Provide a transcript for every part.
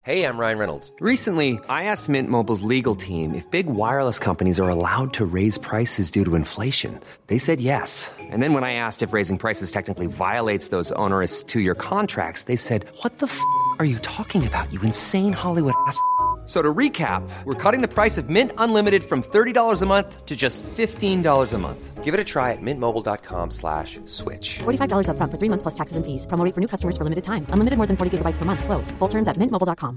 Hey, I'm Ryan Reynolds. Recently, I asked Mint Mobile's legal team if big wireless companies are allowed to raise prices due to inflation. They said yes. And then when I asked if raising prices technically violates those onerous two-year contracts, they said, "What the f*** are you talking about, you insane Hollywood ass?" So to recap, we're cutting the price of Mint Unlimited from $30 a month to just $15 a month. Give it a try at mintmobile.com/switch. $45 up front for 3 months plus taxes and fees. Promo rate for new customers for limited time. Unlimited more than 40 gigabytes per month. Slows full terms at mintmobile.com.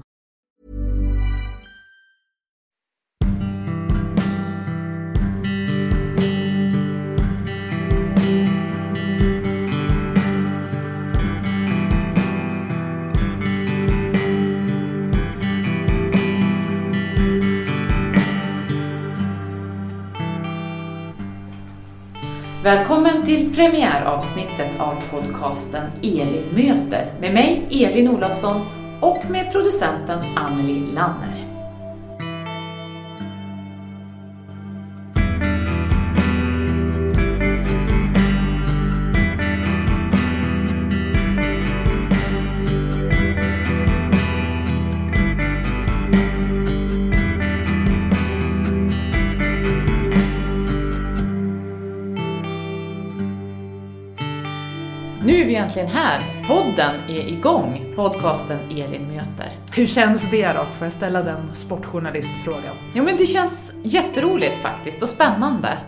Välkommen till premiäravsnittet av podcasten Elin möter med mig Elin Olofsson och med producenten Anneli Lanner. Nu är vi egentligen här. Podden är igång. Podcasten Elin möter. Hur känns det då, för att ställa den sportjournalistfrågan? Jo, men det känns jätteroligt faktiskt och spännande.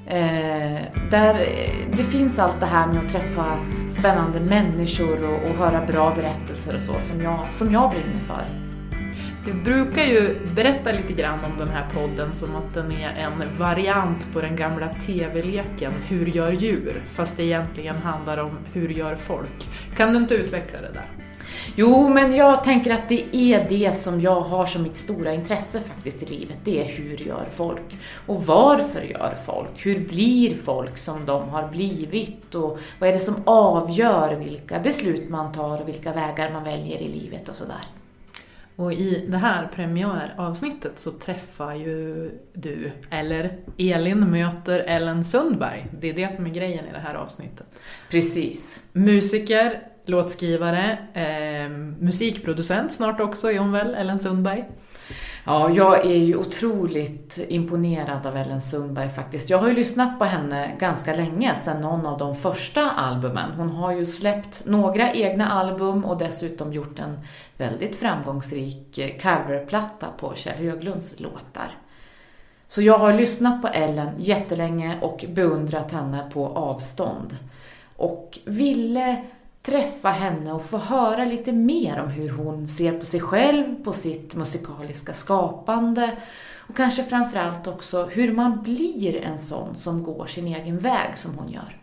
Det finns allt det här med att träffa spännande människor och höra bra berättelser och så som jag brinner för. Du brukar ju berätta lite grann om den här podden som att den är en variant på den gamla tv-leken Hur gör djur? Fast det egentligen handlar om hur gör folk. Kan du inte utveckla det där? Jo, men jag tänker att det är det som jag har som mitt stora intresse faktiskt i livet. Det är hur gör folk? Och varför gör folk? Hur blir folk som de har blivit? Och vad är det som avgör vilka beslut man tar och vilka vägar man väljer i livet och sådär? Och i det här premiäravsnittet så träffar ju du, eller Elin möter Ellen Sundberg. Det är det som är grejen i det här avsnittet. Precis. Musiker, låtskrivare, musikproducent snart också är hon väl, Ellen Sundberg? Ja, jag är ju otroligt imponerad av Ellen Sundberg faktiskt. Jag har ju lyssnat på henne ganska länge sedan någon av de första albumen. Hon har ju släppt några egna album och dessutom gjort en väldigt framgångsrik coverplatta på Kjell Höglunds låtar. Så jag har lyssnat på Ellen jättelänge och beundrat henne på avstånd. Och ville träffa henne och få höra lite mer om hur hon ser på sig själv, på sitt musikaliska skapande och kanske framförallt också hur man blir en sån som går sin egen väg som hon gör.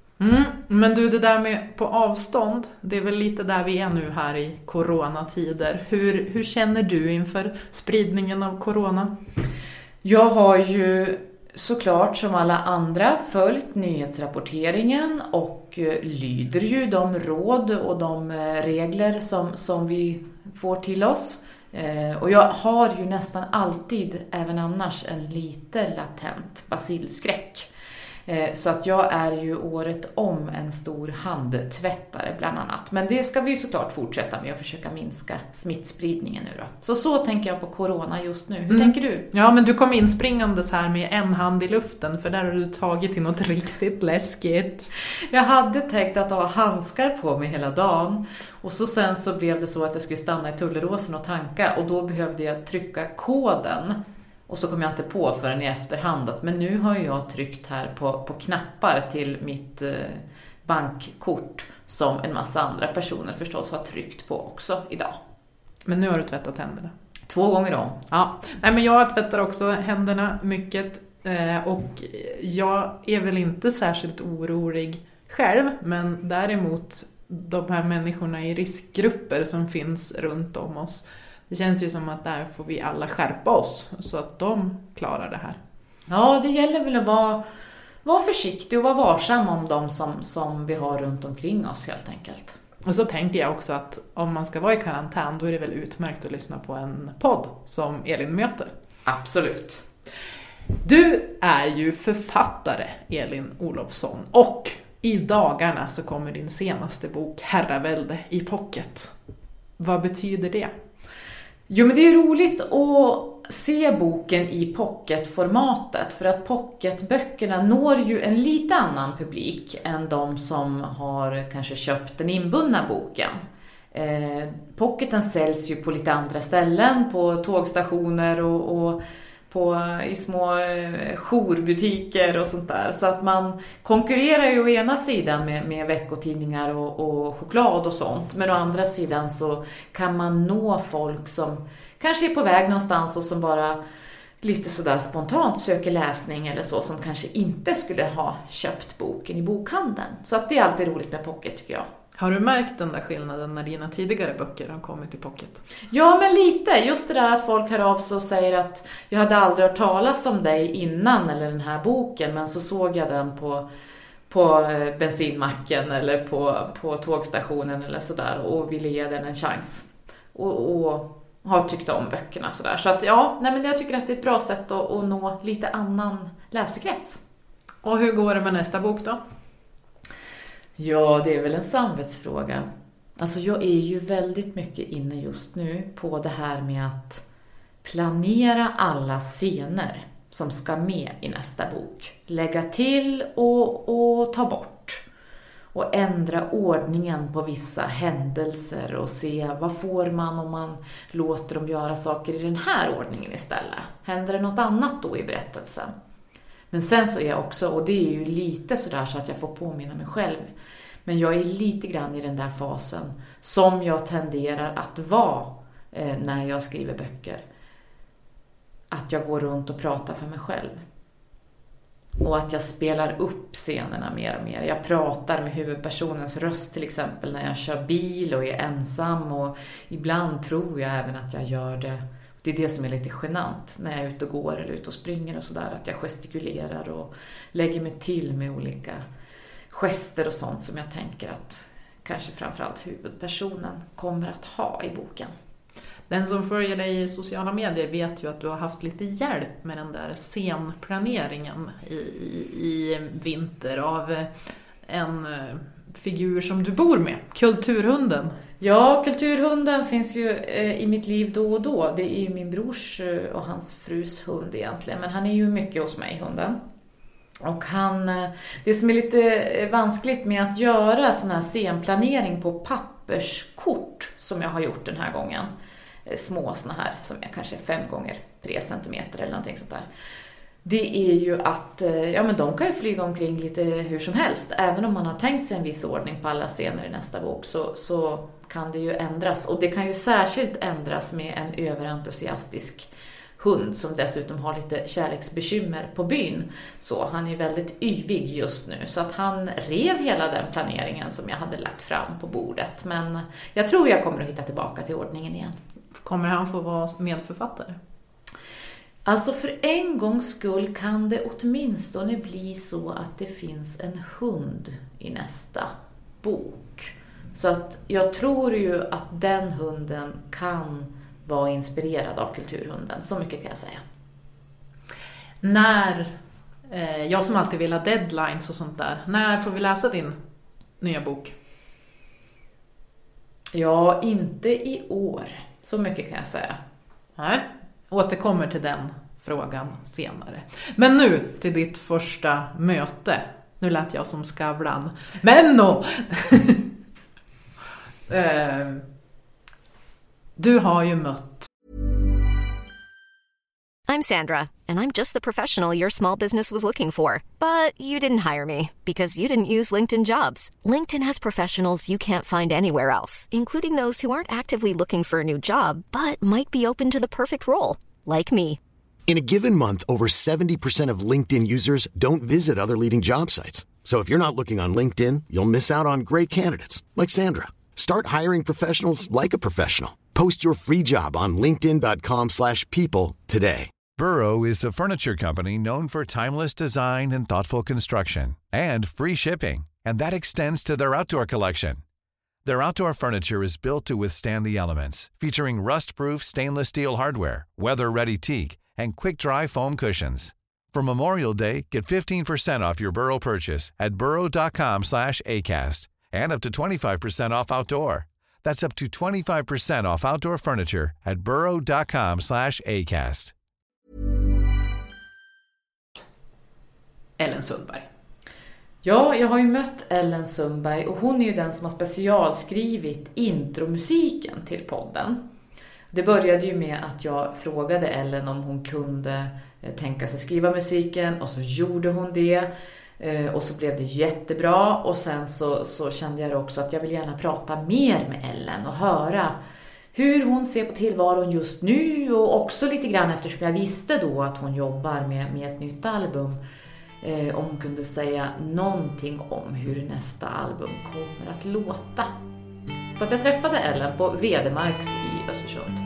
Men du, det där med på avstånd, det är väl lite där vi är nu här i coronatider. Hur känner du inför spridningen av corona? Jag har ju såklart som alla andra följt nyhetsrapporteringen och lyder ju de råd och de regler som vi får till oss. Och jag har ju nästan alltid, även annars, en lite latent basilskräck. Så att jag är ju året om en stor handtvättare bland annat. Men det ska vi ju såklart fortsätta med och försöka minska smittspridningen nu då. Så tänker jag på corona just nu. Hur tänker du? Ja, men du kom inspringandes här med en hand i luften, för där har du tagit till något riktigt läskigt. Jag hade tänkt att ha handskar på mig hela dagen. Och sen så blev det så att jag skulle stanna i Tulleråsen och tanka. Och då behövde jag trycka koden. Och så kom jag inte på förrän i efterhand. Men nu har jag tryckt här på knappar till mitt bankkort. Som en massa andra personer förstås har tryckt på också idag. Men nu har du tvättat händerna? 2 gånger om. Ja, nej, men jag tvättar också händerna mycket. Och jag är väl inte särskilt orolig själv. Men däremot de här människorna i riskgrupper som finns runt om oss. Det känns ju som att där får vi alla skärpa oss så att de klarar det här. Ja, det gäller väl att vara försiktig och vara varsam om de som vi har runt omkring oss helt enkelt. Och så tänker jag också att om man ska vara i karantän, då är det väl utmärkt att lyssna på en podd som Elin möter. Absolut. Du är ju författare, Elin Olofsson, och i dagarna så kommer din senaste bok Herravälde i pocket. Vad betyder det? Jo, men det är roligt att se boken i pocketformatet, för att pocketböckerna når ju en lite annan publik än de som har kanske köpt den inbundna boken. Pocketen säljs ju på lite andra ställen, på tågstationer och i små jourbutiker och sånt där. Så att man konkurrerar ju å ena sidan med veckotidningar och choklad och sånt. Men å andra sidan så kan man nå folk som kanske är på väg någonstans och som bara lite sådär spontant söker läsning eller så, som kanske inte skulle ha köpt boken i bokhandeln. Så att det är alltid roligt med pocket, tycker jag. Har du märkt den där skillnaden när dina tidigare böcker har kommit i pocket? Ja, men lite. Just det där att folk hör av sig och säger att jag hade aldrig hört talas om dig innan eller den här boken, men så såg jag den på bensinmacken eller på tågstationen eller sådär och ville ge den en chans. Och har tyckt om böckerna sådär. Så att ja, nej, men jag tycker att det är ett bra sätt att nå lite annan läsekrets. Och hur går det med nästa bok då? Ja, det är väl en samvetsfråga. Alltså jag är ju väldigt mycket inne just nu på det här med att planera alla scener som ska med i nästa bok. Lägga till och ta bort. Och ändra ordningen på vissa händelser och se vad får man om man låter dem göra saker i den här ordningen istället. Händer det något annat då i berättelsen? Men sen så är jag också, och det är ju lite sådär så att jag får påminna mig själv, men jag är lite grann i den där fasen som jag tenderar att vara när jag skriver böcker. Att jag går runt och pratar för mig själv. Och att jag spelar upp scenerna mer och mer. Jag pratar med huvudpersonens röst till exempel när jag kör bil och är ensam. Och ibland tror jag även att jag gör det. Det är det som är lite genant när jag är ute och går eller ute och springer och sådär. Att jag gestikulerar och lägger mig till med olika gester och sånt som jag tänker att kanske framförallt huvudpersonen kommer att ha i boken. Den som följer dig i sociala medier vet ju att du har haft lite hjälp med den där scenplaneringen i vinter av en figur som du bor med, kulturhunden. Ja, kulturhunden finns ju i mitt liv då och då. Det är ju min brors och hans frus hund egentligen. Men han är ju mycket hos mig, hunden. Och det som är lite vanskligt med att göra sån här scenplanering på papperskort som jag har gjort den här gången. Små såna här som är kanske 5x3 centimeter eller någonting sånt där. Det är ju att ja, men de kan ju flyga omkring lite hur som helst. Även om man har tänkt sig en viss ordning på alla scener i nästa bok så kan det ju ändras. Och det kan ju särskilt ändras med en överentusiastisk hund som dessutom har lite kärleksbekymmer på byn. Så han är väldigt yvig just nu. Så att han rev hela den planeringen som jag hade lagt fram på bordet. Men jag tror jag kommer att hitta tillbaka till ordningen igen. Kommer han få vara medförfattare? Alltså för en gångs skull kan det åtminstone bli så att det finns en hund i nästa bok. Så att jag tror ju att den hunden kan vara inspirerad av kulturhunden. Så mycket kan jag säga. Jag som alltid vill ha deadlines och sånt där. När får vi läsa din nya bok? Ja, inte i år. Så mycket kan jag säga. Nej, återkommer till den frågan senare. Men nu till ditt första möte. Nu lät jag som Skavlan. Men no! Du har ju mött. I'm Sandra, and I'm just the professional your small business was looking for. But you didn't hire me because you didn't use LinkedIn Jobs. LinkedIn has professionals you can't find anywhere else, including those who aren't actively looking for a new job, but might be open to the perfect role, like me. In a given month, over 70% of LinkedIn users don't visit other leading job sites. So if you're not looking on LinkedIn, you'll miss out on great candidates like Sandra. Start hiring professionals like a professional. Post your free job on linkedin.com/people today. Burrow is a furniture company known for timeless design and thoughtful construction and free shipping, and that extends to their outdoor collection. Their outdoor furniture is built to withstand the elements, featuring rust-proof stainless steel hardware, weather-ready teak, and quick-dry foam cushions. For Memorial Day, get 15% off your Burrow purchase at burrow.com/acast and up to 25% off outdoor. That's up to 25% off outdoor furniture at burrow.com/acast. Ellen Sundberg. Ja, jag har ju mött Ellen Sundberg och hon är ju den som har specialskrivit intromusiken till podden. Det började ju med att jag frågade Ellen om hon kunde tänka sig skriva musiken och så gjorde hon det. Och så blev det jättebra och sen så kände jag också att jag vill gärna prata mer med Ellen och höra hur hon ser på tillvaron just nu och också lite grann eftersom jag visste då att hon jobbar med ett nytt album. Om hon kunde säga någonting om hur nästa album kommer att låta. Så att jag träffade Ellen på Vedemarks i Östersund.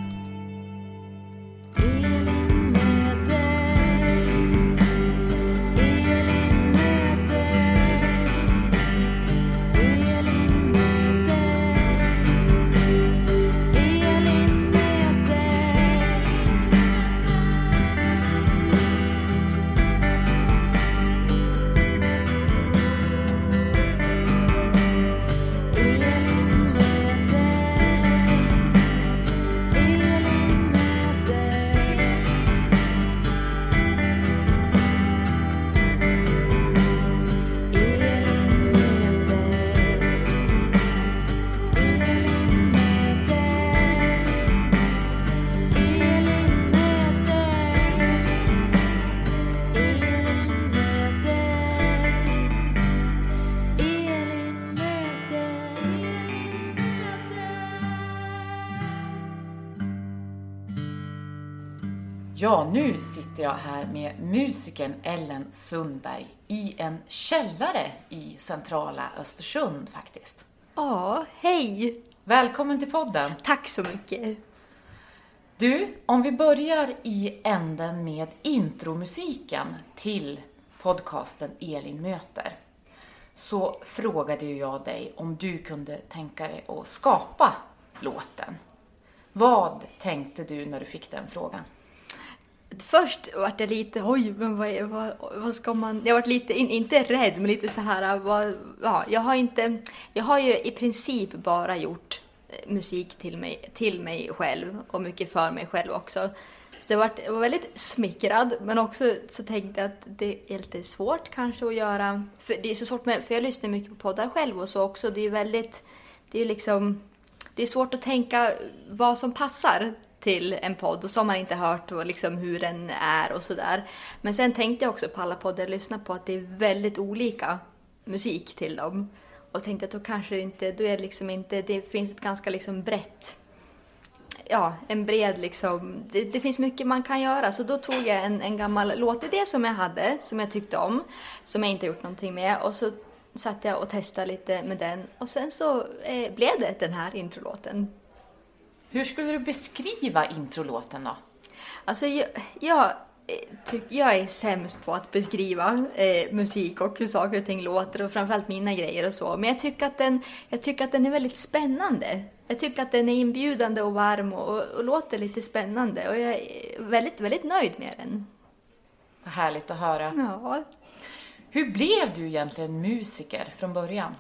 Ja, nu sitter jag här med musikern Ellen Sundberg i en källare i centrala Östersund faktiskt. Ja, hej! Välkommen till podden. Tack så mycket. Du, om vi börjar i änden med intromusiken till podcasten Elin möter. Så frågade jag dig om du kunde tänka dig att skapa låten. Vad tänkte du när du fick den frågan? Först var jag lite, men vad ska man... Jag var lite, inte rädd, men lite så här... Jag har ju i princip bara gjort musik till mig själv och mycket för mig själv också. Så jag var väldigt smickrad, men också så tänkte jag att det är lite svårt kanske att göra... För det är så svårt för jag lyssnar mycket på poddar själv och så också. Det är svårt att tänka vad som passar till en podd och så har man inte hört och liksom hur den är och sådär. Men sen tänkte jag också på alla poddar jag lyssnar på att det är väldigt olika musik till dem. Och tänkte att då kanske inte, då är det liksom inte, det finns ett ganska liksom brett, en bred liksom, det finns mycket man kan göra. Så då tog jag en gammal låtidé som jag hade, som jag tyckte om, som jag inte gjort någonting med. Och så satt jag och testade lite med den och sen så blev det den här introlåten. Hur skulle du beskriva introlåten då? Alltså jag är sämst på att beskriva musik och hur saker och ting låter och framförallt mina grejer och så. Men jag tycker att den är väldigt spännande. Jag tycker att den är inbjudande och varm och låter lite spännande. Och jag är väldigt, väldigt nöjd med den. Vad härligt att höra. Ja. Hur blev du egentligen musiker från början?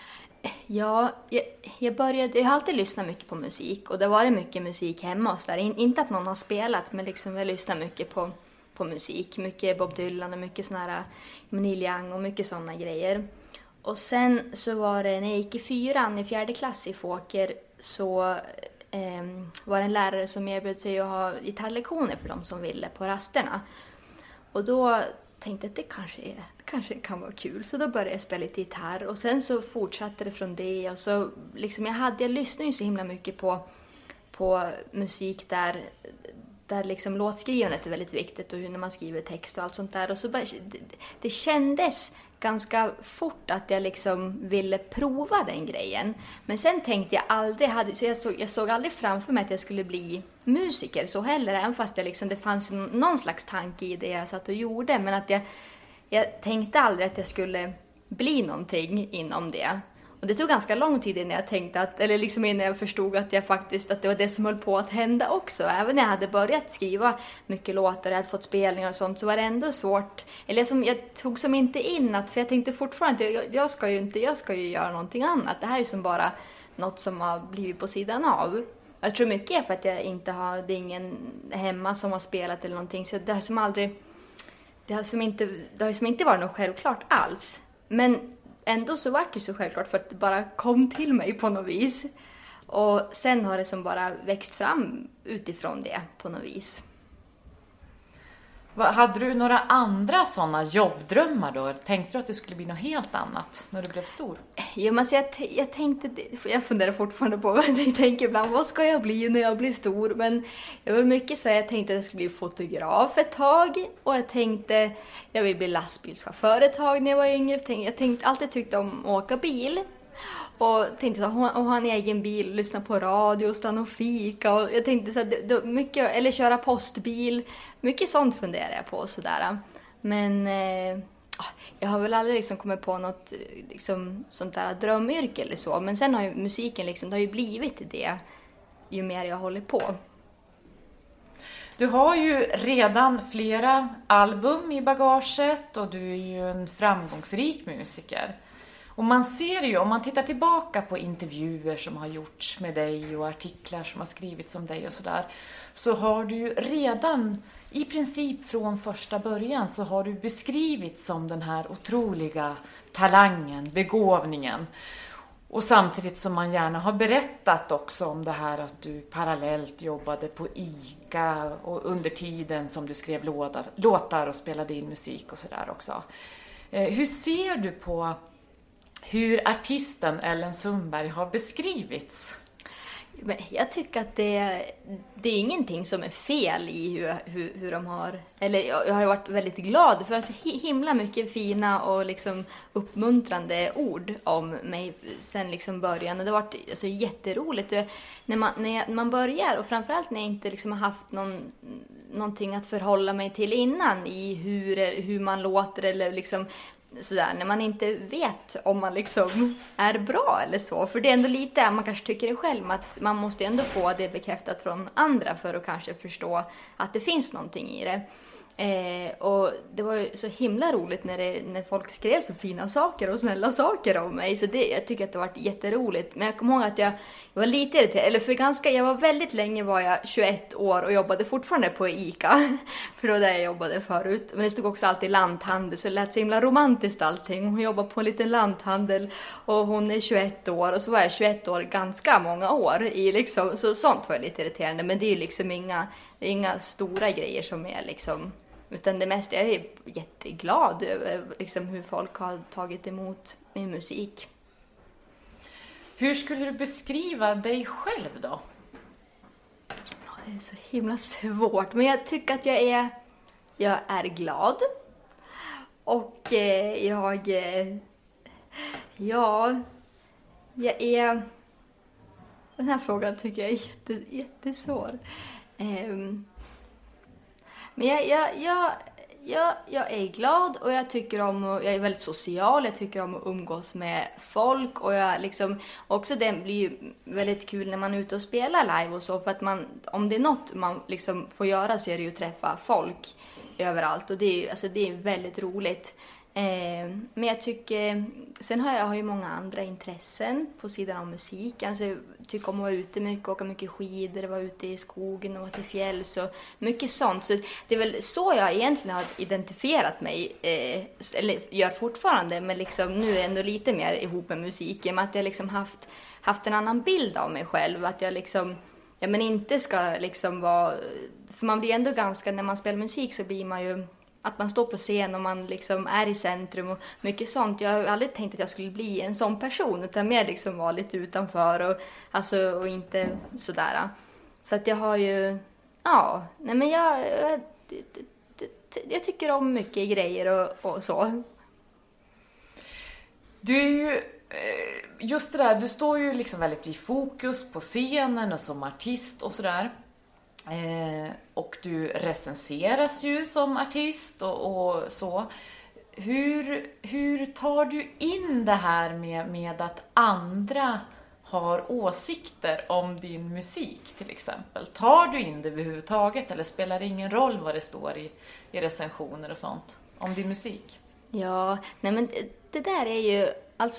Ja, jag har alltid lyssnat mycket på musik och det har varit mycket musik hemma och så där. Inte att någon har spelat, men liksom jag lyssnar mycket på musik. Mycket Bob Dylan och mycket såna här Neil Young och mycket sådana grejer. Och sen så var det när jag gick i 4:e klass i Fåker så var det en lärare som erbjöd sig att ha gitarrlektioner för de som ville på rasterna. Och då tänkte jag att det kanske kan vara kul. Så då började jag spela lite gitarr. Och sen så fortsatte det från det. Och så liksom jag lyssnade ju så himla mycket på musik där liksom låtskrivandet är väldigt viktigt. Och hur när man skriver text och allt sånt där. Och så det kändes ganska fort att jag liksom ville prova den grejen. Men sen tänkte jag aldrig, jag såg aldrig framför mig att jag skulle bli musiker så heller. Även fast det fanns någon slags tanke i det jag satt och gjorde. Men att jag tänkte aldrig att jag skulle bli någonting inom det. Och det tog ganska lång tid innan jag tänkte innan jag förstod att det var det som höll på att hända också. Även när jag hade börjat skriva mycket låtar och hade fått spelningar och sånt så var det ändå svårt. Eller jag tog inte in för jag tänkte fortfarande att jag ska ju göra någonting annat. Det här är som bara något som har blivit på sidan av. Jag tror mycket är för att jag inte har, det är ingen hemma som har spelat eller någonting, så det har som inte varit något självklart alls. Men ändå så var det så självklart för att det bara kom till mig på något vis. Och sen har det som bara växt fram utifrån det på något vis. Hade du några andra sådana jobbdrömmar då? Tänkte du att du skulle bli något helt annat när du blev stor? Ja, men jag tänkte, jag funderar fortfarande på vad jag tänker ibland. Vad ska jag bli när jag blir stor? Men det var mycket så jag tänkte att jag skulle bli fotograf ett tag. Och jag tänkte, jag vill bli lastbilschaufför ett tag när jag var yngre. Jag tänkte alltid tyckte om att åka bil. Och tänkte att ha en egen bil, lyssna på radio, stanna och fika. Och jag tänkte så här, mycket, eller köra postbil. Mycket sånt funderar jag på sådär. Men jag har väl aldrig liksom kommit på något liksom, sånt där drömyrke eller så. Men sen har ju musiken liksom, det har ju blivit det ju mer jag håller på. Du har ju redan flera album i bagaget och du är ju en framgångsrik musiker. Och man ser ju, om man tittar tillbaka på intervjuer som har gjorts med dig och artiklar som har skrivits om dig och sådär, så har du ju redan i princip från första början så har du beskrivits som den här otroliga talangen, begåvningen. Och samtidigt som man gärna har berättat också om det här att du parallellt jobbade på ICA och under tiden som du skrev låtar och spelade in musik och sådär också. Hur ser du på hur artisten Ellen Sundberg har beskrivits? Men jag tycker att det är ingenting som är fel i hur de har... Eller jag har varit väldigt glad för så himla mycket fina och liksom uppmuntrande ord om mig sen liksom början. Och det har varit alltså, jätteroligt. När man börjar, och framförallt när jag inte liksom har haft någonting att förhålla mig till innan i hur man låter eller liksom... Sådär, när man inte vet om man liksom är bra eller så. För det är ändå lite, man kanske tycker det själv, att man måste ändå få det bekräftat från andra för att kanske förstå att det finns någonting i det. Och det var ju så himla roligt när folk skrev så fina saker och snälla saker om mig. Så jag tycker att det har varit jätteroligt. Men jag kommer ihåg att jag var lite irriterad. Eller jag var väldigt länge var jag 21 år och jobbade fortfarande på ICA. För det var där jag jobbade förut. Men det stod också alltid lanthandel, så det lät så himla romantiskt allting. Hon jobbar på en liten lanthandel och hon är 21 år. Och så var jag 21 år ganska många år i liksom. Så sånt var lite irriterande. Men det är ju liksom inga stora grejer som är liksom... Utan det mesta, jag är jätteglad över liksom hur folk har tagit emot min musik. Hur skulle du beskriva dig själv då? Det är så himla svårt. Men jag tycker att jag är glad. Och jag är... Den här frågan tycker jag är jättesvår. Men jag är glad och jag är väldigt social, jag tycker om att umgås med folk och jag liksom, också det blir ju väldigt kul när man är ute och spelar live och så, för att om det är något man liksom får göra så är det ju att träffa folk överallt och det är väldigt roligt. Men jag tycker, sen har jag ju många andra intressen på sidan av musik. Alltså, jag tycker om att vara ute mycket, åka mycket skidor, vara ute i skogen och vara till fjälls och mycket sånt. Så det är väl så jag egentligen har identifierat mig, eller gör fortfarande, men liksom nu är jag ändå lite mer ihop med musiken. Med att jag liksom haft en annan bild av mig själv, att jag liksom, men inte ska liksom vara, för man blir ändå ganska, när man spelar musik så blir man ju, att man står på scen och man liksom är i centrum och mycket sånt. Jag har aldrig tänkt att jag skulle bli en sån person, utan mer liksom vara lite utanför och inte sådär. Så att jag har ju, jag tycker om mycket grejer och så. Du är ju, just det där, du står ju liksom väldigt i fokus på scenen och som artist och sådär. Och du recenseras ju som artist och så. Hur tar du in det här med att andra har åsikter om din musik till exempel? Tar du in det överhuvudtaget eller spelar det ingen roll vad det står i recensioner och sånt om din musik? Ja, nej men det där är ju, alltså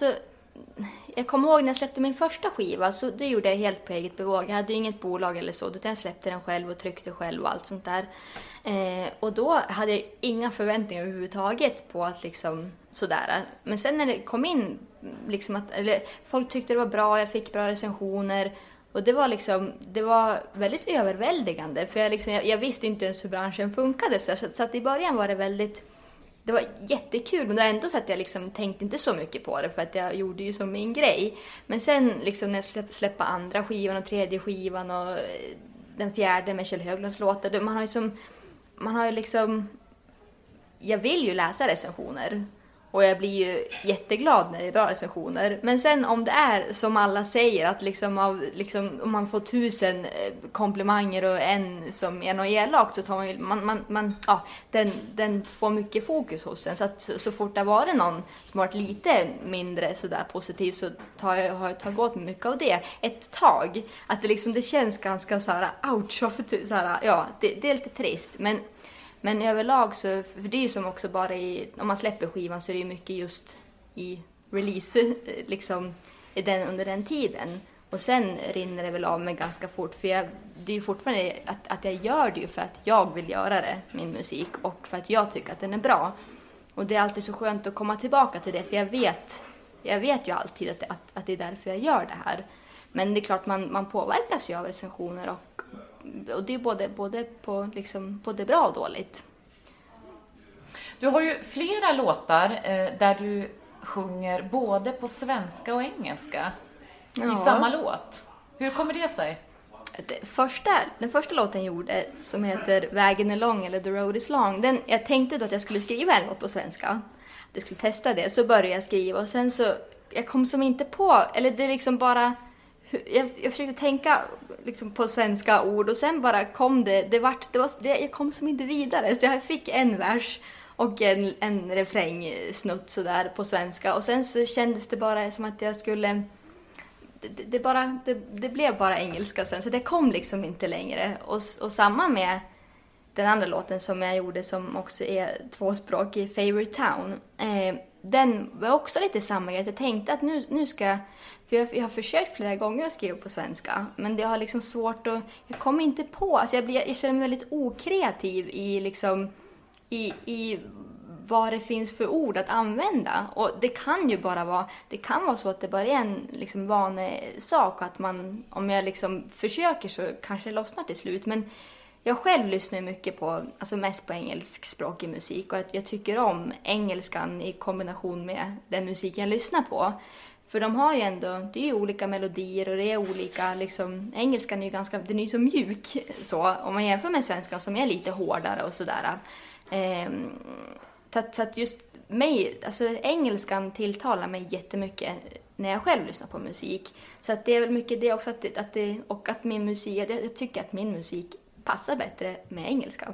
jag kommer ihåg när jag släppte min första skiva, så det gjorde jag helt på eget bevåg. Jag hade ju inget bolag eller så, utan jag släppte den själv och tryckte själv och allt sånt där. Och då hade jag inga förväntningar överhuvudtaget på att liksom sådär. Men sen när det kom in, liksom folk tyckte det var bra, jag fick bra recensioner. Och det var väldigt överväldigande, för jag visste inte ens hur branschen funkade. Så att i början var det var jättekul, men det var ändå så att jag liksom tänkte inte så mycket på det, för att jag gjorde ju som min grej. Men sen liksom när jag släppte andra skivan och tredje skivan och den fjärde med Kjell Höglunds låtar, man har ju liksom, jag vill ju läsa recensioner. Och jag blir ju jätteglad när det är bra recensioner. Men sen om det är som alla säger, att om man får 1000 komplimanger och en som är något elakt, så tar man den får mycket fokus hos en. Så att så fort det var någon som varit lite mindre sådär positiv, så har jag tagit åt mycket av det ett tag. Att det känns ganska såhär ouch, det är lite trist. Men överlag så, för det är ju som också bara om man släpper skivan, så är det ju mycket just i release, liksom under den tiden. Och sen rinner det väl av mig ganska fort, för det är ju fortfarande att jag gör det ju för att jag vill göra det, min musik, och för att jag tycker att den är bra. Och det är alltid så skönt att komma tillbaka till det, för jag vet ju alltid att det är därför jag gör det här. Men det är klart, man påverkas ju av recensioner, och det är både bra och dåligt. Du har ju flera låtar där du sjunger både på svenska och engelska i samma låt. Hur kommer det sig? Den första låten jag gjorde, som heter Vägen är lång eller The Road is long, jag tänkte då att jag skulle skriva en låt på svenska. Att jag skulle testa det, så började jag skriva, och sen så jag kom som inte på, eller det liksom bara, jag försökte tänka liksom på svenska ord, och sen bara kom jag kom som inte vidare, så jag fick en vers och en refrängsnutt sådär på svenska, och sen så kändes det bara som att jag skulle, det blev bara engelska sen, så det kom liksom inte längre. Och samma med den andra låten som jag gjorde, som också är tvåspråkig, Favorite Town. Den var också lite samma grej. Jag tänkte att nu ska, för jag har försökt flera gånger att skriva på svenska, men det har liksom svårt att, jag kommer inte på, alltså jag känner mig väldigt okreativ i vad det finns för ord att använda. Och det kan ju bara vara så att det bara är en liksom vanesak, att om jag liksom försöker så kanske det lossnar till slut. Men jag själv lyssnar mycket på, alltså mest på engelskspråkig musik, och att jag tycker om engelskan i kombination med den musik jag lyssnar på. För de har ju ändå, det är ju olika melodier, och det är olika, liksom, engelskan är ju ganska, den är ju så mjuk så, om man jämför med svenskan som är lite hårdare och sådär. Så att just mig, alltså engelskan tilltalar mig jättemycket när jag själv lyssnar på musik. Så att det är väl mycket det också, att min musik, jag tycker att min musik passar bättre med engelska.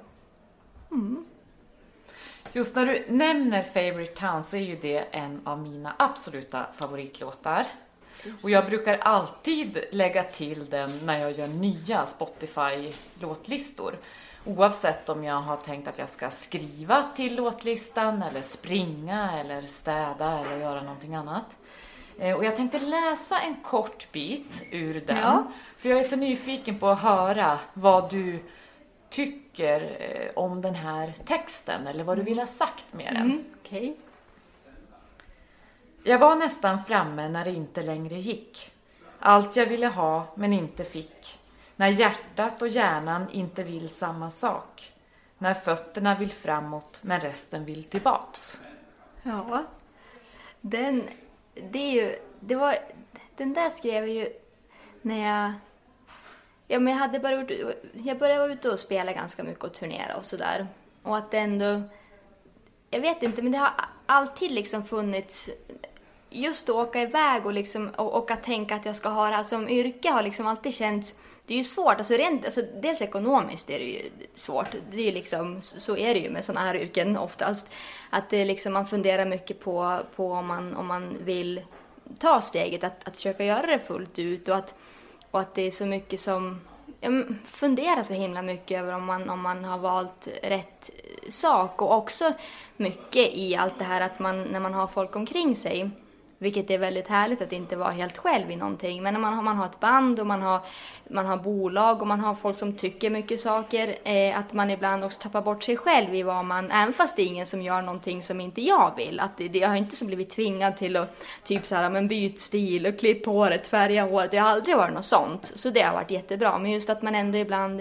Just när du nämner Favorite Town, så är ju det en av mina absoluta favoritlåtar. Och jag brukar alltid lägga till den när jag gör nya Spotify-låtlistor. Oavsett om jag har tänkt att jag ska skriva till låtlistan, eller springa, eller städa, eller göra någonting annat. Och jag tänkte läsa en kort bit ur den. Ja. För jag är så nyfiken på att höra vad du tycker om den här texten, eller vad du vill ha sagt med den. Okay. Jag var nästan framme när det inte längre gick. Allt jag ville ha men inte fick. När hjärtat och hjärnan inte vill samma sak. När fötterna vill framåt men resten vill tillbaks. Ja. Den där skrev jag ju när jag började vara ute och spela ganska mycket och turnera och sådär. Och att det ändå, jag vet inte, men det har alltid liksom funnits, just att åka iväg och liksom, och att tänka att jag ska ha det här som yrke har liksom alltid känts, det är ju svårt, alltså dels ekonomiskt är det ju svårt, det är ju liksom, så är det ju med såna här yrken oftast, att det liksom, man funderar mycket på om man vill ta steget att försöka göra det fullt ut, och att det är så mycket som, jag funderar så himla mycket över om man har valt rätt sak, och också mycket i allt det här att man, när man har folk omkring sig, Vilket är väldigt härligt att inte vara helt själv i någonting. Men när man har ett band och man har bolag och man har folk som tycker mycket saker. Att man ibland också tappar bort sig själv i vad man... Även fast det är ingen som gör någonting som inte jag vill. Att jag har inte så blivit tvingad till att typ så här, men byt stil och klipp håret, färga håret. Jag har aldrig varit något sånt. Så det har varit jättebra. Men just att man ändå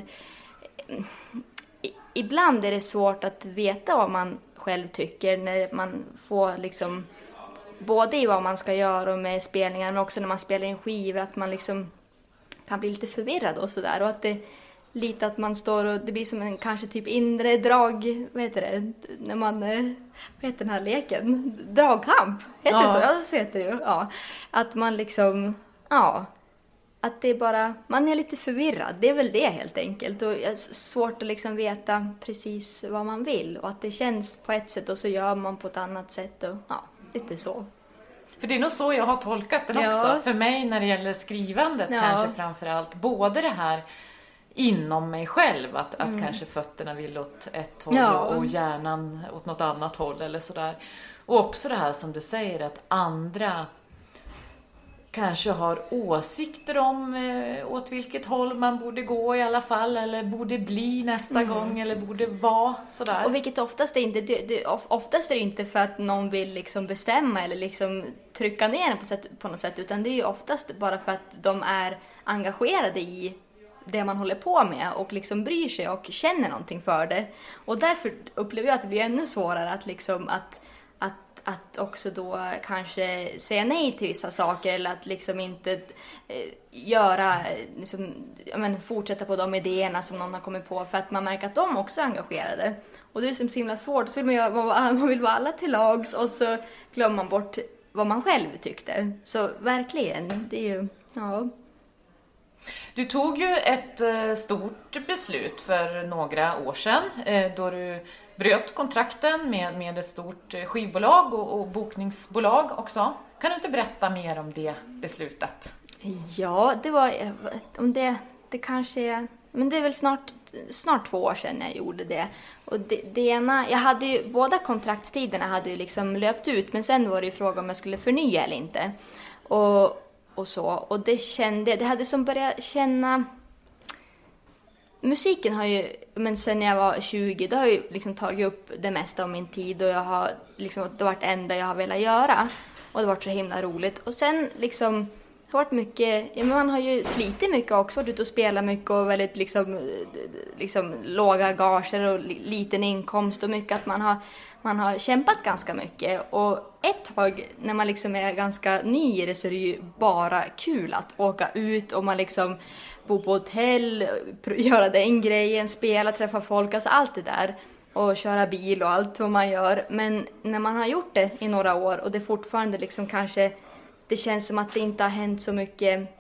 ibland är det svårt att veta vad man själv tycker när man får liksom... Både i vad man ska göra och med spelningar, men också när man spelar in skivor, att man liksom kan bli lite förvirrad och sådär. Och att det lite att man står och det blir som en kanske typ inre drag, vad heter det? När man, vad heter den här leken? Dragkamp, heter det så? Ja, så heter det ju. Ja. Att man liksom, att det är bara, man är lite förvirrad. Det är väl det helt enkelt. Och det är svårt att liksom veta precis vad man vill. Och att det känns på ett sätt och så gör man på ett annat sätt och lite så. För det är nog så jag har tolkat den också. För mig när det gäller skrivandet kanske framförallt. Både det här inom mig själv. Att kanske fötterna vill åt ett håll och hjärnan åt något annat håll eller sådär. Och också det här som du säger att andra kanske har åsikter om åt vilket håll man borde gå i alla fall. Eller borde bli nästa gång. Eller borde vara sådär. Och vilket oftast är inte, oftast är det inte för att någon vill liksom bestämma eller liksom trycka ner på något sätt. Utan det är ju oftast bara för att de är engagerade i det man håller på med. Och liksom bryr sig och känner någonting för det. Och därför upplever jag att det blir ännu svårare att liksom att också då kanske säga nej till vissa saker eller att liksom inte göra, liksom, fortsätta på de idéerna som någon har kommit på för att man märker att de också är engagerade. Och det är liksom så himla svårt, så vill man vill vara alla till lags och så glömmer man bort vad man själv tyckte. Så verkligen, det är ju, Du tog ju ett stort beslut för några år sedan då du bröt kontrakten med ett stort skivbolag och bokningsbolag också. Kan du inte berätta mer om det beslutet? Ja, det var det kanske är, men det är väl snart 2 år sedan jag gjorde det. Och det ena, jag hade ju båda kontraktstiderna hade ju liksom löpt ut, men sen var det ju fråga om jag skulle förnya eller inte. Och så, och det hade som börjat känna. Musiken har ju, men sen när jag var 20, då har jag ju liksom tagit upp det mesta av min tid och jag har liksom, det har varit det enda jag har velat göra. Och det har varit så himla roligt. Och sen liksom, det har varit mycket, man har ju slitit mycket också, varit ute och spelat mycket och väldigt liksom låga gager och liten inkomst och mycket att man har kämpat ganska mycket. Och ett tag när man liksom är ganska ny i det så är det ju bara kul att åka ut och man liksom bo på hotell, göra den grejen, spela, träffa folk, alltså allt det där. Och köra bil och allt vad man gör. Men när man har gjort det i några år och det fortfarande liksom kanske, det känns som att det inte har hänt så mycket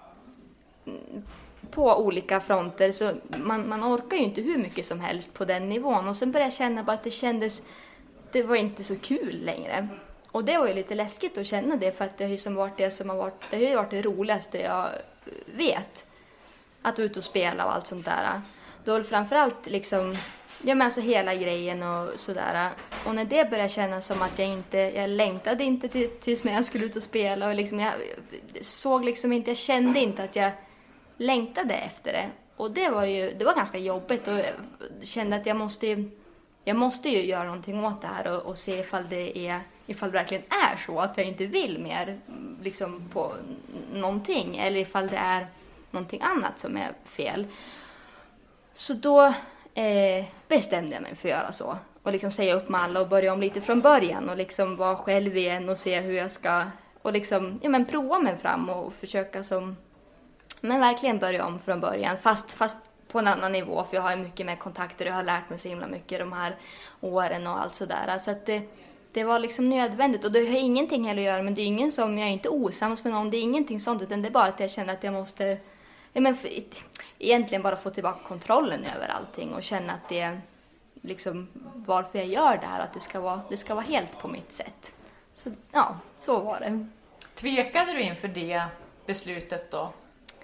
på olika fronter. Så man orkar ju inte hur mycket som helst på den nivån. Och sen började jag känna bara att det var inte så kul längre. Och det var ju lite läskigt att känna det, för att det har ju som varit det som har varit det roligaste jag vet. Att ut och spela och allt sånt där. Då var det framförallt liksom, men alltså hela grejen och sådär. Och när det började kännas som att jag längtade inte tills när jag skulle ut och spela. Och liksom jag såg liksom inte, jag kände inte att jag längtade efter det. Och det var ganska jobbigt och jag kände att jag måste ju göra någonting åt det här och se ifall det verkligen är så att jag inte vill mer liksom på någonting. Eller ifall det är någonting annat som är fel. Så då bestämde jag mig för att göra så. Och liksom säga upp med alla och börja om lite från början. Och liksom vara själv igen och se hur jag ska. Och liksom, prova mig fram och försöka men verkligen börja om från början. Fast på en annan nivå. För jag har mycket mer kontakter och jag har lärt mig så himla mycket de här åren och allt sådär. Så att det var liksom nödvändigt. Och det har ingenting heller att göra. Men det är ingen som, jag är inte osams med någon. Det är ingenting sånt. Utan det är bara att jag känner att jag måste egentligen bara få tillbaka kontrollen över allting. Och känna att det är liksom varför jag gör det här. Att det ska vara helt på mitt sätt. Så så var det. Tvekade du inför det beslutet då?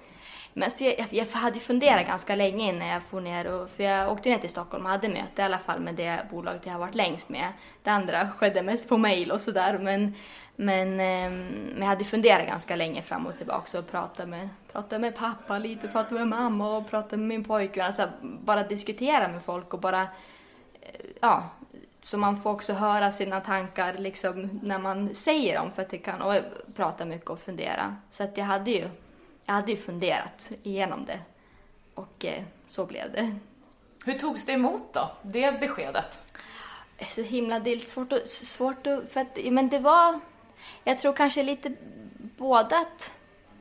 Men så jag hade ju funderat ganska länge innan jag får ner. För jag åkte ner till Stockholm och hade möte i alla fall med det bolaget jag har varit längst med. Det andra skedde mest på mejl och sådär. Men jag hade funderat ganska länge fram och tillbaka och prata med pappa lite, prata med mamma och prata med min pojke. Alltså bara diskutera med folk och bara, ja, så man får också höra sina tankar liksom när man säger dem, för att det kan, och prata mycket och fundera. Så att jag hade ju funderat igenom det och så blev det. Hur togs det emot då, det beskedet? Så himla, det är svårt att, för att, men det var, jag tror kanske lite bådat,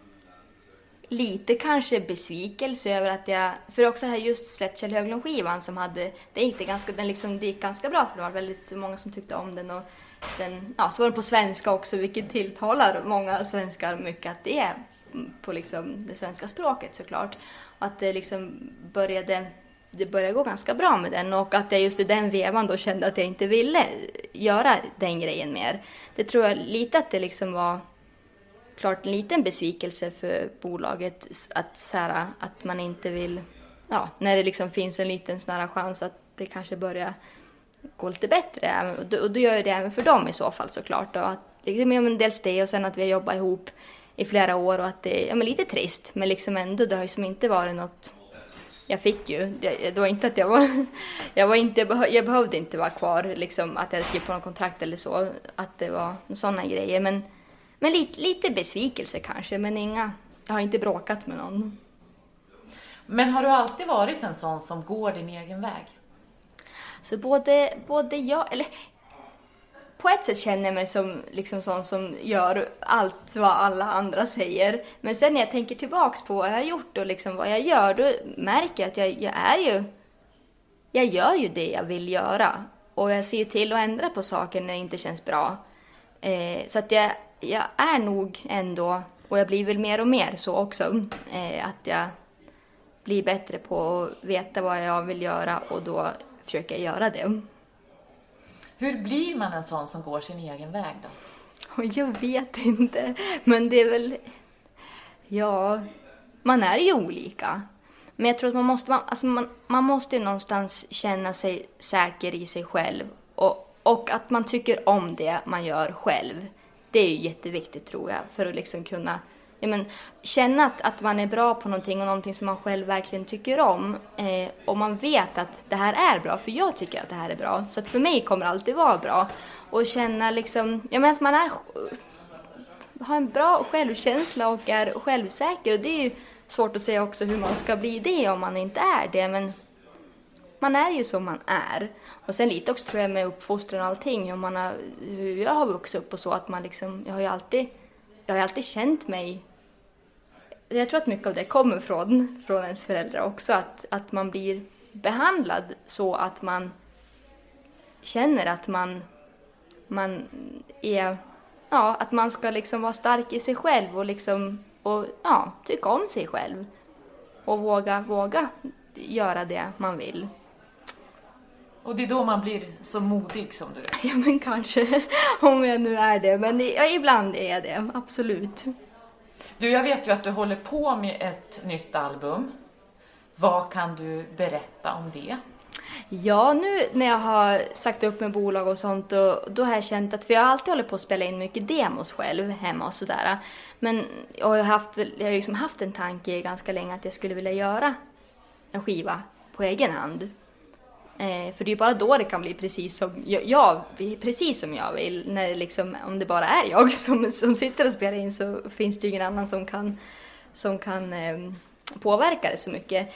lite kanske besvikelse över att jag, för också här just släppt Kjell Höglund-skivan som hade, det gick ganska bra, för det var väldigt många som tyckte om den, och den, ja, så var den på svenska också, vilket tilltalar många svenskar mycket, att det är på liksom det svenska språket såklart, och att det liksom började gå ganska bra med den, och att jag just i den vevan då kände att jag inte ville göra den grejen mer. Det tror jag lite att det liksom var klart en liten besvikelse för bolaget, att man inte vill, ja, när det liksom finns en liten sån här chans att det kanske börjar gå lite bättre, och då gör jag det även för dem i så fall såklart, och att liksom, dels det, och sen att vi har jobbat ihop i flera år, och att det är lite trist, men liksom ändå, det har ju som inte varit något. Jag fick ju, det var inte att jag behövde inte vara kvar, liksom att jag skrev på någon kontrakt eller så, att det var sådana grejer, men lite besvikelse kanske, men jag har inte bråkat med någon. Men har du alltid varit en sån som går din egen väg? Så både jag, eller på ett sätt känner jag mig som liksom sån som gör allt vad alla andra säger. Men sen när jag tänker tillbaks på vad jag har gjort och liksom vad jag gör, då märker jag att jag gör ju det jag vill göra. Och jag ser ju till att ändra på saker när det inte känns bra. Så att jag är nog ändå, och jag blir väl mer och mer så också, att jag blir bättre på att veta vad jag vill göra, och då försöker jag göra det. Hur blir man en sån som går sin egen väg då? Jag vet inte, men det är väl, ja, man är ju olika. Men jag tror att man måste ju någonstans känna sig säker i sig själv, och att man tycker om det man gör själv. Det är ju jätteviktigt, tror jag, för att liksom kunna känna att man är bra på någonting, och någonting som man själv verkligen tycker om. Och man vet att det här är bra, för jag tycker att det här är bra. Så att för mig kommer det alltid vara bra. Och känna liksom, att man har en bra självkänsla och är självsäker. Och det är ju svårt att säga också hur man ska bli det om man inte är det. Men man är ju som man är. Och sen lite också tror jag med uppfostran och allting. Hur jag har vuxit upp och så, att man liksom, jag har ju alltid känt mig. Jag tror att mycket av det kommer från ens föräldrar också. Att man blir behandlad så att man känner att man är, ja, att man ska liksom vara stark i sig själv och liksom, och ja, tycka om sig själv. Och våga göra det man vill. Och det är då man blir så modig som du är. Ja, men kanske, om jag nu är det. Men ibland är jag det, absolut. Du, jag vet ju att du håller på med ett nytt album. Vad kan du berätta om det? Ja, nu när jag har sagt upp med bolag och sånt, då har jag känt att, för jag har alltid hållit på att spela in mycket demos själv hemma och sådär. Men jag har liksom haft en tanke ganska länge att jag skulle vilja göra en skiva på egen hand. För det är ju bara då det kan bli precis som jag vill. När det liksom, om det bara är jag som sitter och spelar in, så finns det ju ingen annan som kan påverka det så mycket.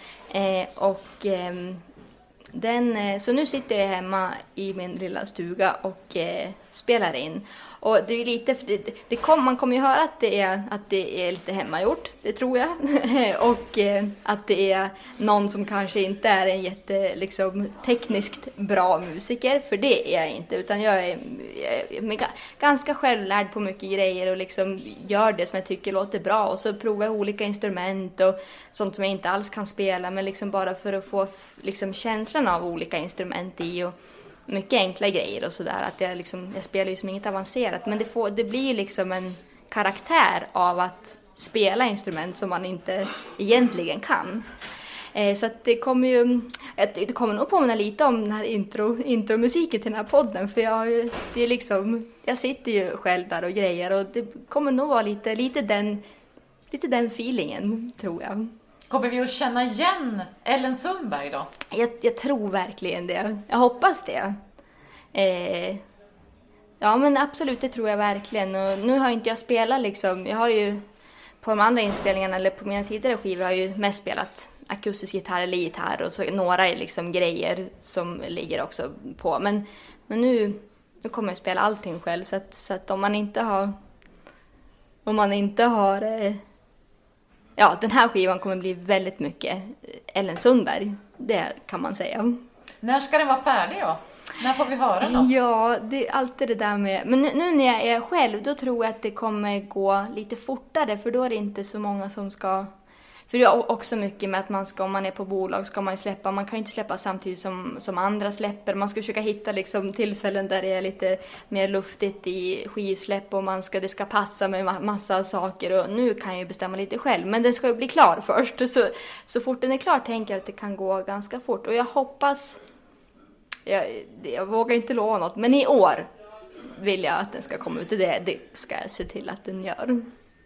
Så nu sitter jag hemma i min lilla stuga och spelar in. Och det är lite, för man kommer ju höra att det är lite hemmagjort, det tror jag. Och att det är någon som kanske inte är en tekniskt bra musiker, för det är jag inte. Utan jag är ganska självlärd på mycket grejer och liksom gör det som jag tycker låter bra. Och så provar jag olika instrument och sånt som jag inte alls kan spela, men liksom bara för att få liksom känslan av olika instrument i, och mycket enkla grejer och sådär. Att jag spelar ju som inget avancerat, men det blir ju liksom en karaktär av att spela instrument som man inte egentligen kan. Så att det kommer nog påminna lite om den här intromusiken till den här podden. För jag sitter ju själv där och grejer, och det kommer nog vara lite den feelingen, tror jag. Kommer vi att känna igen Ellen Sundberg då? Jag tror verkligen det. Jag hoppas det. Ja, men absolut, det tror jag verkligen. Och nu har inte jag spelat liksom. Jag har ju på de andra inspelningarna eller på mina tidigare skivor har jag ju mest spelat akustisk gitarr eller gitarr, och så några liksom grejer som ligger också på. Men nu kommer jag spela allting själv, så att om man inte har ja, den här skivan kommer bli väldigt mycket Ellen Sundberg, det kan man säga. När ska den vara färdig då? När får vi höra något? Ja, det är alltid det där med... Men nu när jag är själv, då tror jag att det kommer gå lite fortare, för då är det inte så många som ska... För det är också mycket med att om man är på bolag ska man släppa, man kan ju inte släppa samtidigt som andra släpper. Man ska försöka hitta liksom tillfällen där det är lite mer luftigt i skivsläpp, och det ska passa med massa saker, och nu kan jag ju bestämma lite själv. Men den ska ju bli klar först, så fort den är klar tänker jag att det kan gå ganska fort. Och jag hoppas, jag vågar inte lova något, men i år vill jag att den ska komma ut, och det ska jag se till att den gör.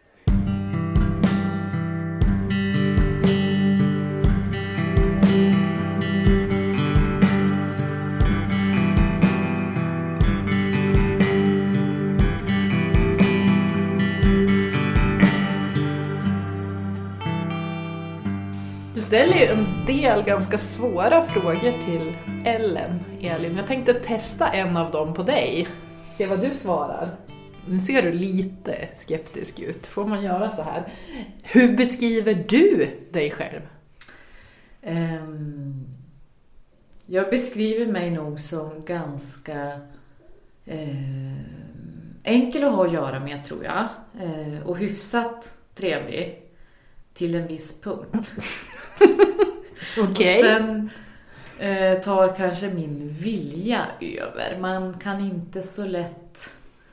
Du ställer ju en del ganska svåra frågor till Ellen, Elin. Jag tänkte testa en av dem på dig. Se vad du svarar. Nu ser du lite skeptisk ut. Får man göra så här? Hur beskriver du dig själv? Jag beskriver mig nog som ganska enkel att ha att göra med, tror jag. Och hyfsat trevlig till en viss punkt. Okej. Och sen tar kanske min vilja över. Man kan inte så lätt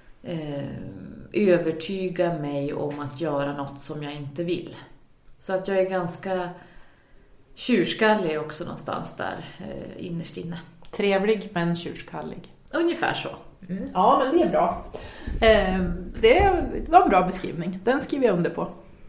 övertyga mig om att göra något som jag inte vill. Så att jag är ganska tjurskallig också någonstans där innerst inne. Trevlig men tjurskallig. Ungefär så. Mm. Ja, men det är bra. Det var en bra beskrivning. Den skriver jag under på.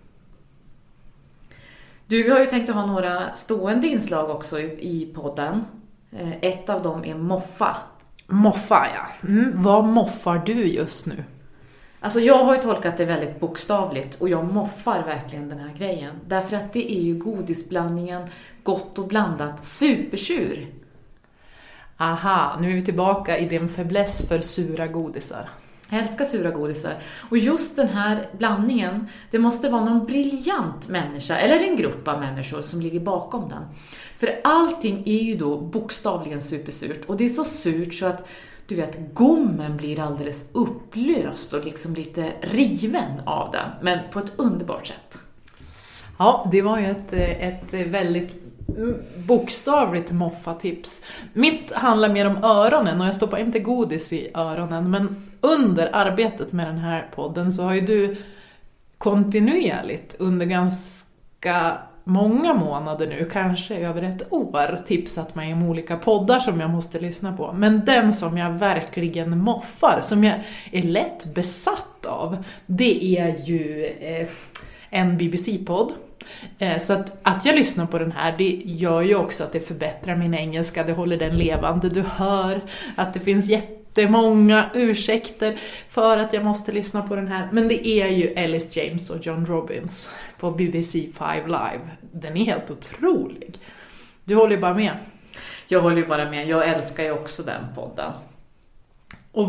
Du har ju tänkt att ha några stående inslag också i podden. Ett av dem är moffa. Moffa, ja. Vad moffar du just nu? Alltså jag har ju tolkat det väldigt bokstavligt, och jag moffar verkligen den här grejen. Därför att det är ju godisblandningen gott och blandat supersur. Aha, nu är vi tillbaka i din fäbless för sura godisar. Jag älskar sura godisar. Och just den här blandningen, det måste vara någon briljant människa eller en grupp av människor som ligger bakom den. För allting är ju då bokstavligen supersurt. Och det är så surt så att, du vet, gommen blir alldeles upplöst och liksom lite riven av den. Men på ett underbart sätt. Ja, det var ju ett väldigt bokstavligt moffatips. Mitt handlar mer om öronen, och jag stoppar inte godis i öronen, men under arbetet med den här podden så har ju du kontinuerligt under ganska många månader nu, kanske över ett år, tipsat mig om olika poddar som jag måste lyssna på. Men den som jag verkligen moffar, som jag är lätt besatt av, det är ju en BBC-podd. Så att jag lyssnar på den här, det gör ju också att det förbättrar min engelska, det håller den levande. Du hör att det finns jättemånga ursäkter för att jag måste lyssna på den här. Men det är ju Ellis James och John Robbins på BBC 5 Live. Den är helt otrolig. Du håller ju bara med. Jag håller ju bara med, jag älskar ju också den podden. Och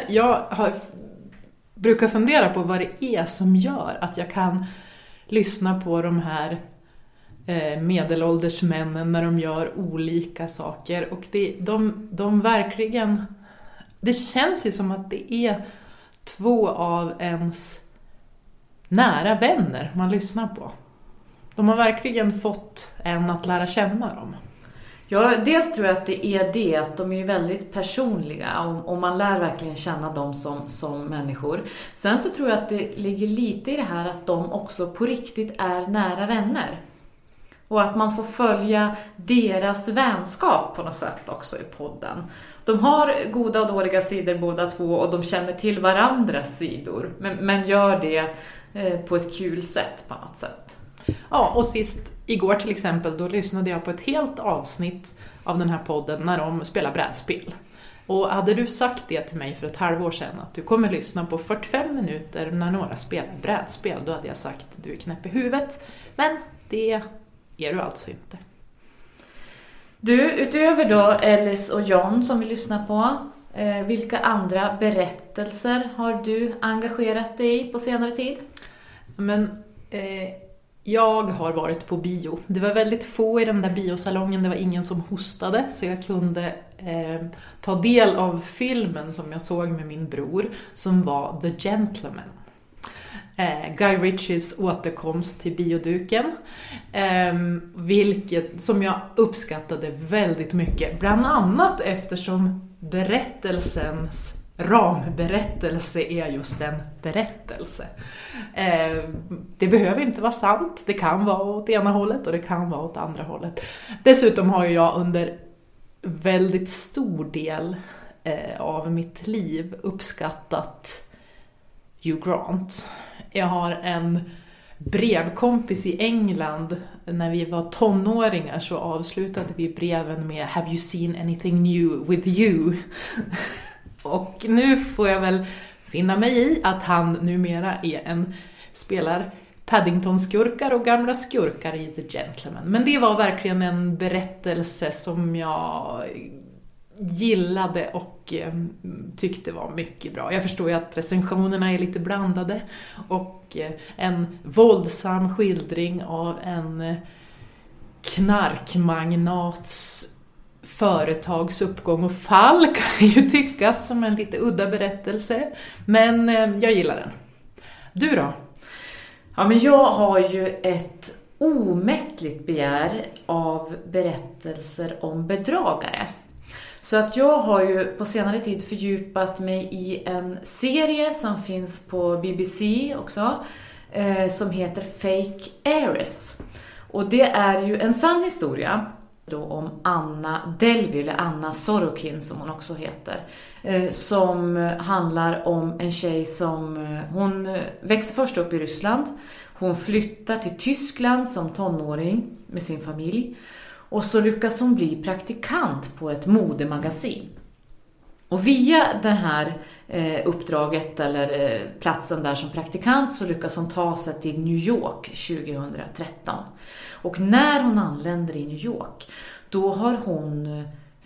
brukar fundera på vad det är som gör att jag kan lyssna på de här medelålders männen när de gör olika saker. Och de verkligen... Det känns ju som att det är två av ens nära vänner man lyssnar på. De har verkligen fått en att lära känna dem. Ja, dels tror jag att det är det att de är väldigt personliga och man lär verkligen känna dem som människor. Sen så tror jag att det ligger lite i det här att de också på riktigt är nära vänner. Och att man får följa deras vänskap på något sätt också i podden. De har goda och dåliga sidor båda två och de känner till varandras sidor. Men gör det på ett kul sätt på något sätt. Ja, och igår till exempel, då lyssnade jag på ett helt avsnitt av den här podden när de spelar brädspel. Och hade du sagt det till mig för ett halvår sedan, att du kommer lyssna på 45 minuter när några spelar brädspel, då hade jag sagt att du är knäpp i huvudet. Men det är du alltså inte. Du, utöver då Ellis och John som vi lyssnar på, vilka andra berättelser har du engagerat dig i på senare tid? Men jag har varit på bio. Det var väldigt få i den där biosalongen, det var ingen som hostade, så jag kunde ta del av filmen som jag såg med min bror, som var The Gentleman. Guy Ritchies återkomst till bioduken, vilket som jag uppskattade väldigt mycket, bland annat eftersom berättelsens ramberättelse är just en berättelse. Det behöver inte vara sant, det kan vara åt ena hållet och det kan vara åt andra hållet. Dessutom har jag under väldigt stor del av mitt liv uppskattat Hugh Grant. Jag har en brevkompis i England. När vi var tonåringar så avslutade vi breven med "Have you seen anything new with you?" Och nu får jag väl finna mig i att han numera spelar Paddington-skurkar och gamla skurkar i The Gentleman. Men det var verkligen en berättelse som jag gillade och tyckte var mycket bra. Jag förstår ju att recensionerna är lite blandade och en våldsam skildring av en knarkmagnats företags uppgång och fall kan ju tyckas som en lite udda berättelse, men jag gillar den. Du då? Ja, men jag har ju ett omättligt begär av berättelser om bedragare. Så att jag har ju på senare tid fördjupat mig i en serie som finns på BBC också, som heter Fake Heiress. Och det är ju en sann historia då om Anna Delvey, eller Anna Sorokin som hon också heter, som handlar om en tjej som hon växer först upp i Ryssland. Hon flyttar till Tyskland som tonåring med sin familj och så lyckas hon bli praktikant på ett modemagasin. Och via det här uppdraget eller platsen där som praktikant så lyckas hon ta sig till New York 2013. Och när hon anländer i New York, då har hon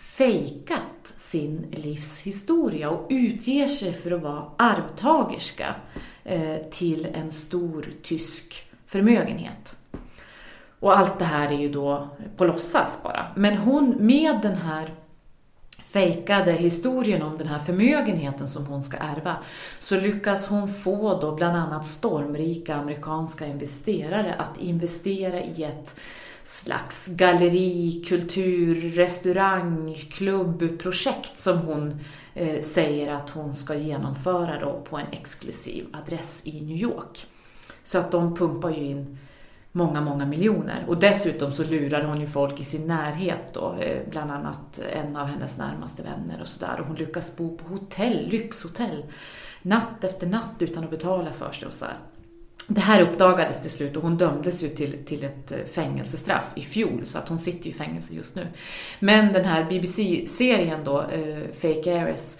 fejkat sin livshistoria och utger sig för att vara arvtagerska till en stor tysk förmögenhet. Och allt det här är ju då på låtsas bara. Men hon med den här fejkade historien om den här förmögenheten som hon ska ärva, så lyckas hon få då bland annat stormrika amerikanska investerare att investera i ett slags galleri, kultur, restaurang, klubbprojekt som hon säger att hon ska genomföra då på en exklusiv adress i New York. Så att de pumpar ju in många miljoner. Och dessutom så lurar hon ju folk i sin närhet då, bland annat en av hennes närmaste vänner och sådär. Och hon lyckas bo på hotell, lyxhotell, natt efter natt utan att betala för sig och så här. Det här uppdagades till slut och hon dömdes ju till ett fängelsestraff i fjol, så att hon sitter i fängelse just nu. Men den här BBC-serien då, Fake Heiress,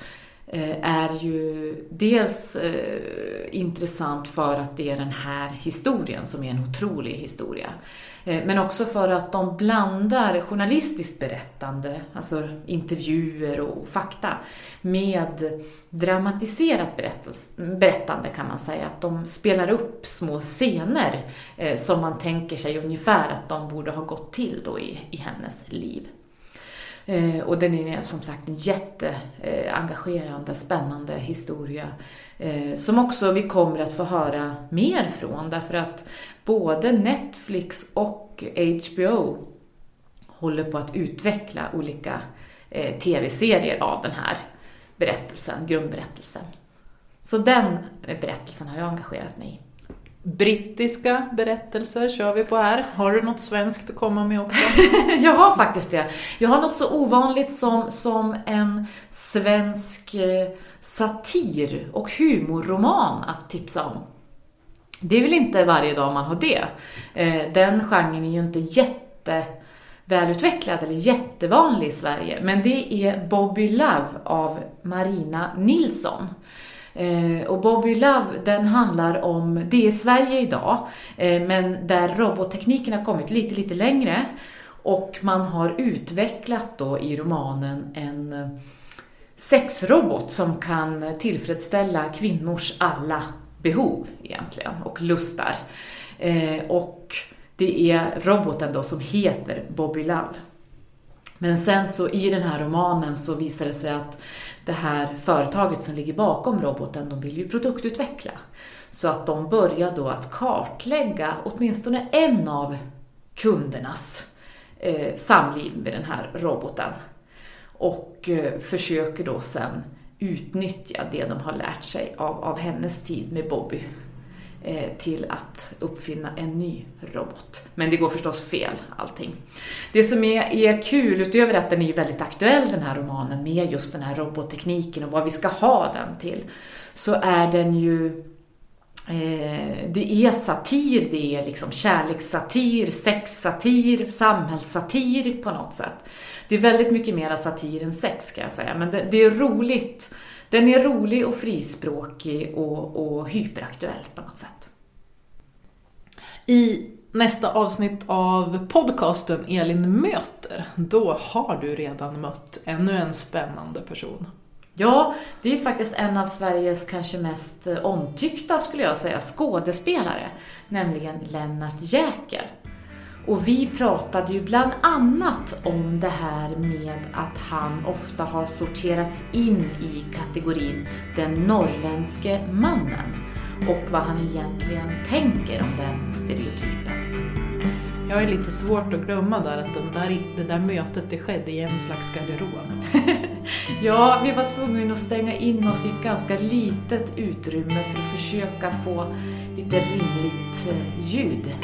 är ju dels intressant för att det är den här historien som är en otrolig historia. Men också för att de blandar journalistiskt berättande, alltså intervjuer och fakta, med dramatiserat berättande kan man säga. Att de spelar upp små scener som man tänker sig ungefär att de borde ha gått till då i hennes liv. Och den är som sagt en jätteengagerande, spännande historia som också vi kommer att få höra mer från, därför att både Netflix och HBO håller på att utveckla olika tv-serier av den här berättelsen, grundberättelsen. Så den berättelsen har jag engagerat mig i. Brittiska berättelser kör vi på här. Har du något svenskt att komma med också? Jag har faktiskt det. Jag har något så ovanligt som en svensk satir- och humorroman att tipsa om. Det är väl inte varje dag man har det. Den genren är ju inte jättevälutvecklad eller jättevanlig i Sverige. Men det är Bobby Love av Marina Nilsson. Och Bobby Love, den handlar om, det är Sverige idag, men där robottekniken har kommit lite längre, och man har utvecklat då i romanen en sexrobot som kan tillfredsställa kvinnors alla behov egentligen och lustar. Och det är roboten då som heter Bobby Love. Men sen så i den här romanen så visar det sig att det här företaget som ligger bakom roboten, de vill ju produktutveckla. Så att de börjar då att kartlägga åtminstone en av kundernas samliv med den här roboten. Och försöker då sen utnyttja det de har lärt sig av hennes tid med Bobby till att uppfinna en ny robot. Men det går förstås fel allting. Det som är kul, utöver att den är väldigt aktuell den här romanen med just den här robottekniken och vad vi ska ha den till, så är den ju det är satir, det är liksom kärlekssatir, sexsatir, samhällssatir på något sätt. Det är väldigt mycket mer satir än sex, ska jag säga, men det är roligt. Den är rolig och frispråkig och hyperaktuell på något sätt. I nästa avsnitt av podcasten Elin möter, då har du redan mött ännu en spännande person. Ja, det är faktiskt en av Sveriges kanske mest omtyckta, skulle jag säga, skådespelare, nämligen Lennart Jäkel. Och vi pratade ju bland annat om det här med att han ofta har sorterats in i kategorin den norrländske mannen och vad han egentligen tänker om den stereotypen. Jag har lite svårt att glömma där att det där mötet det skedde i en slags garderob. Ja, vi var tvungna att stänga in oss i ett ganska litet utrymme för att försöka få lite rimligt ljud.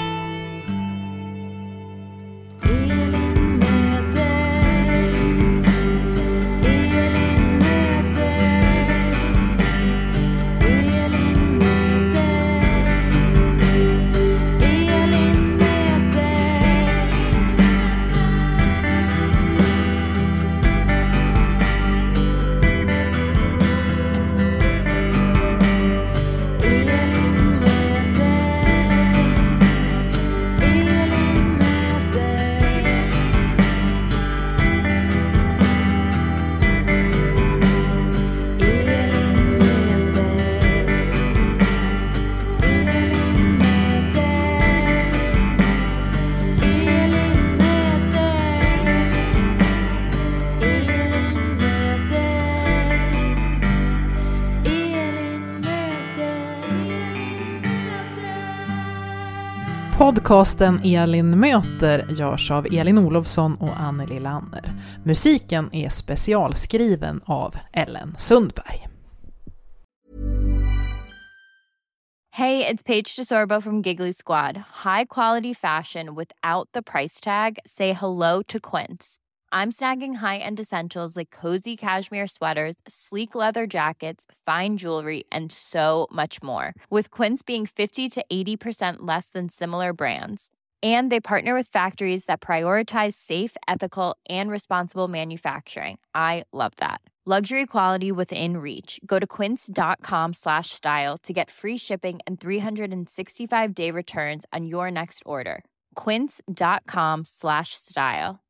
Podcasten Elin möter görs av Elin Olofsson och Anneli Lanner. Musiken är specialskriven av Ellen Sundberg. Hey, it's Paige DeSorbo from Giggly Squad. High quality fashion without the price tag. Say hello to Quince. I'm snagging high-end essentials like cozy cashmere sweaters, sleek leather jackets, fine jewelry, and so much more. With Quince being 50 to 80% less than similar brands. And they partner with factories that prioritize safe, ethical, and responsible manufacturing. I love that. Luxury quality within reach. Go to quince.com/style to get free shipping and 365-day returns on your next order. Quince.com/style.